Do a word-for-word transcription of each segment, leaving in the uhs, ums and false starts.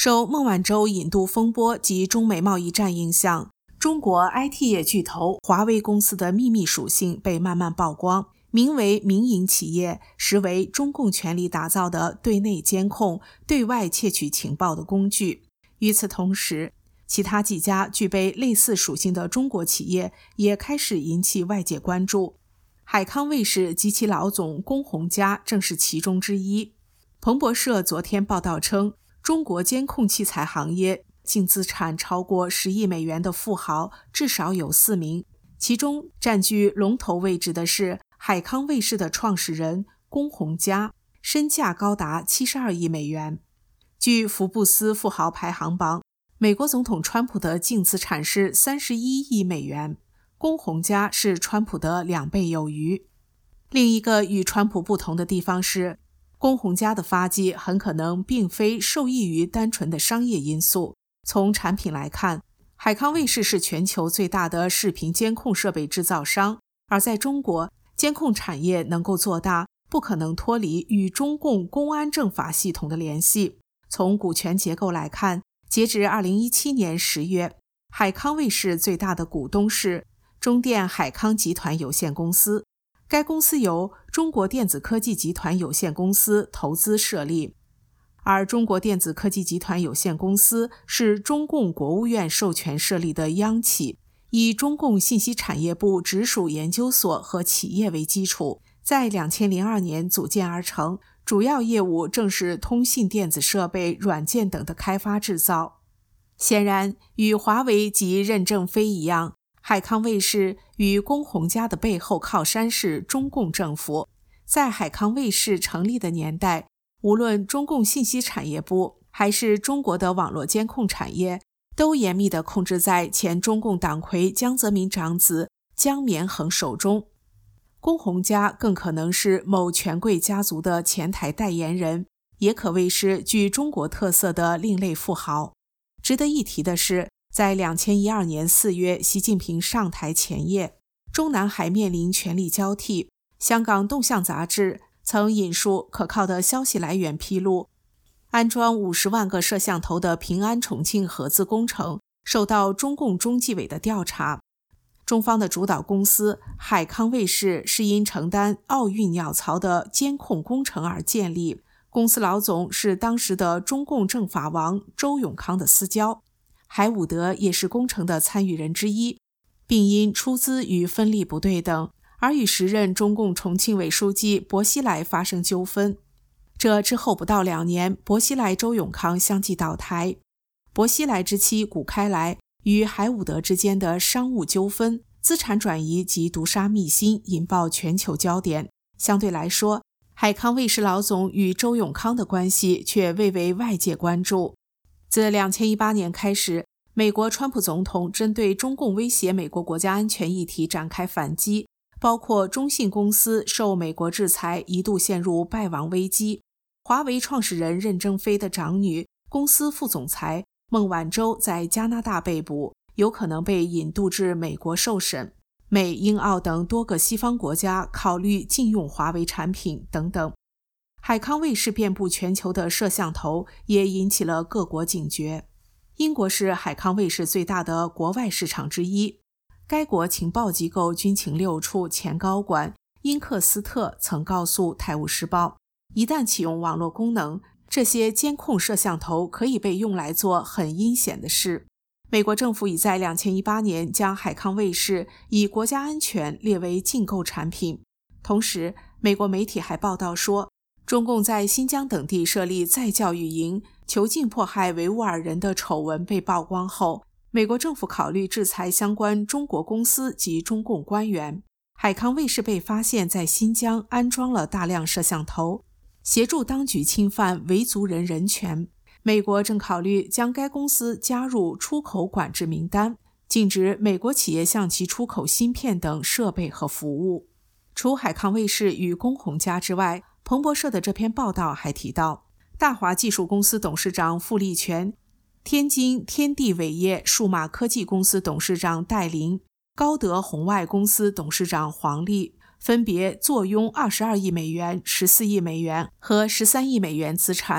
受孟晚舟引渡风波及中美贸易战影响，中国 I T 业巨头华为公司的秘密属性被慢慢曝光，名为民营企业，实为中共权力打造的对内监控、对外窃取情报的工具。与此同时，其他几家具备类似属性的中国企业也开始引起外界关注。海康卫视及其老总龚洪嘉正是其中之一。彭博社昨天报道称，中国监控器材行业净资产超过十亿美元的富豪至少有四名，其中占据龙头位置的是海康卫视的创始人龚洪嘉，身价高达七十二亿美元。据福布斯富豪排行榜，美国总统川普的净资产是三十一亿美元，龚洪嘉是川普的两倍有余。另一个与川普不同的地方是，龚洪嘉的发迹很可能并非受益于单纯的商业因素。从产品来看，海康卫视是全球最大的视频监控设备制造商，而在中国，监控产业能够做大，不可能脱离与中共公安政法系统的联系。从股权结构来看，截至二零一七年十月，海康卫视最大的股东是中电海康集团有限公司，该公司由中国电子科技集团有限公司投资设立。而中国电子科技集团有限公司是中共国务院授权设立的央企，以中共信息产业部直属研究所和企业为基础，在两千零二年组建而成，主要业务正是通信电子设备、软件等的开发制造。显然，与华为及任正非一样，海康卫视与龚洪嘉的背后靠山是中共政府。在海康卫视成立的年代，无论中共信息产业部还是中国的网络监控产业，都严密地控制在前中共党魁江泽民长子江绵恒手中。龚洪嘉更可能是某权贵家族的前台代言人，也可谓是具中国特色的另类富豪。值得一提的是，在二零一二年四月习近平上台前夜，中南海面临权力交替。香港动向杂志曾引述可靠的消息来源披露，安装五十万个摄像头的平安重庆合资工程受到中共中纪委的调查。中方的主导公司海康卫视是因承担奥运鸟巢的监控工程而建立，公司老总是当时的中共政法王周永康的私交，海伍德也是工程的参与人之一，并因出资与分利不对等而与时任中共重庆委书记薄熙来发生纠纷。这之后不到两年，薄熙来、周永康相继倒台。薄熙来之妻谷开来与海伍德之间的商务纠纷、资产转移及毒杀密辛引爆全球焦点。相对来说，海康卫视老总与周永康的关系却未为外界关注。自二零一八年开始，美国川普总统针对中共威胁美国国家安全议题展开反击，包括中信公司受美国制裁一度陷入败亡危机，华为创始人任正非的长女、公司副总裁孟晚舟在加拿大被捕，有可能被引渡至美国受审，美、英、澳等多个西方国家考虑禁用华为产品等等。海康卫视遍布全球的摄像头也引起了各国警觉。英国是海康卫视最大的国外市场之一，该国情报机构军情六处前高管因克斯特曾告诉《泰晤士报》，一旦启用网络功能，这些监控摄像头可以被用来做很阴险的事。美国政府已在二零一八年将海康卫视以国家安全列为禁购产品。同时，美国媒体还报道说，中共在新疆等地设立再教育营，囚禁迫害维吾尔人的丑闻被曝光后，美国政府考虑制裁相关中国公司及中共官员。海康卫视被发现在新疆安装了大量摄像头，协助当局侵犯维族人人权。美国正考虑将该公司加入出口管制名单，禁止美国企业向其出口芯片等设备和服务。除海康卫视与龚洪嘉之外，彭博社的这篇报道还提到，大华技术公司董事长傅立全、天津天地伟业数码科技公司董事长戴林、高德红外公司董事长黄丽分别坐拥二十二亿美元、十四亿美元和十三亿美元资产。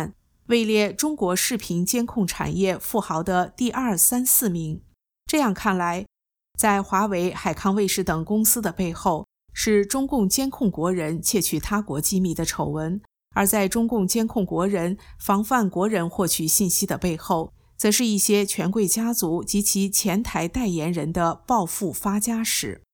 位列中国视频监控产业富豪的第二、三、四名。这样看来，在华为、海康卫视等公司的背后，是中共监控国人窃取他国机密的丑闻，而在中共监控国人、防范国人获取信息的背后，则是一些权贵家族及其前台代言人的暴富发家史。